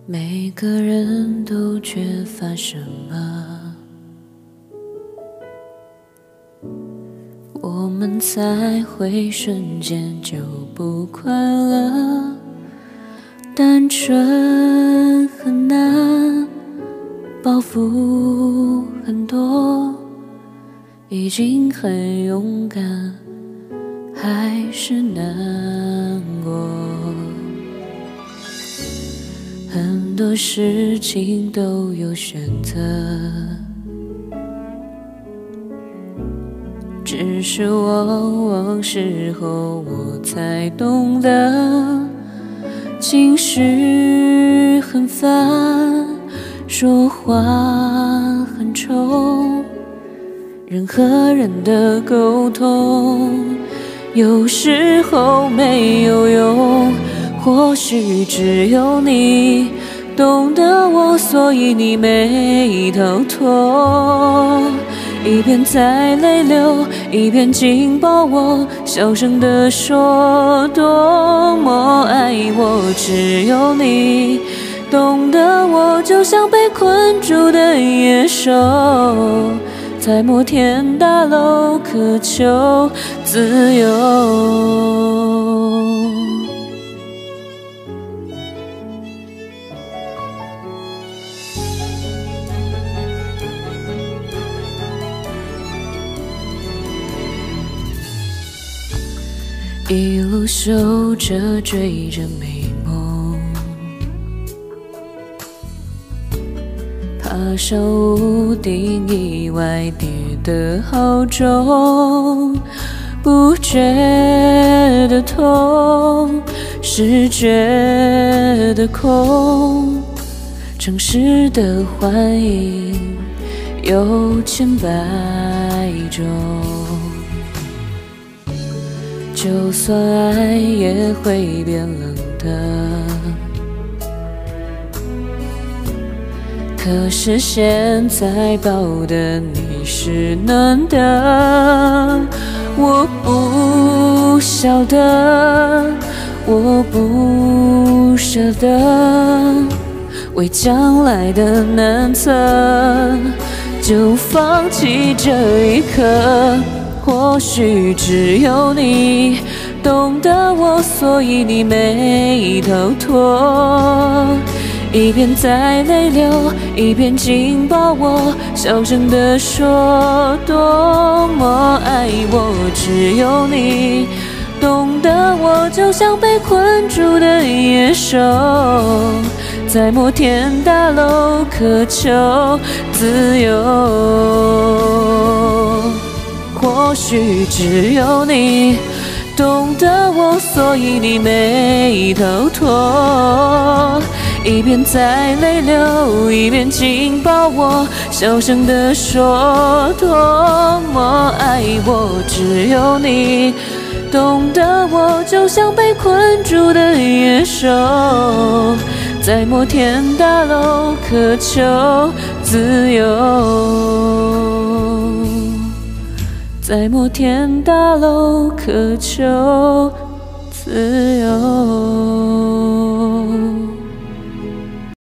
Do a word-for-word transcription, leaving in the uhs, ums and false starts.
每个人都缺乏什么，我们才会瞬间就不快乐。单纯很难，包袱很多，已经很勇敢，还是难过。很多事情都有选择，只是往往事后我才懂得，情绪很烦，说话很冲，人和人的沟通有时候没有用。或许只有你懂得我，所以你没逃脱。一边在泪流，一边紧抱我，小声地说多么爱我。只有你懂得我，就像被困住的野兽，在摩天大楼渴求自由。一路守着追着美梦，爬上屋顶，意外跌得好重，不觉得痛，是觉得空。城市的幻影有千百种，就算爱也会变冷的，可是现在抱的你是暖的。我不晓得，我不舍得，为将来的难测，就放弃这一刻。或许只有你懂得我，所以你没逃脱。一边在泪流，一边紧抱我，小声地说多么爱我。只有你懂得我，就像被困住的野兽，在摩天大楼渴求自由。或许只有你懂得我，所以你没逃脱。一边在泪流，一边紧抱我，小声地说多么爱我。只有你懂得我，就像被困住的野兽，在摩天大楼渴求自由，在摩天大楼渴求自由。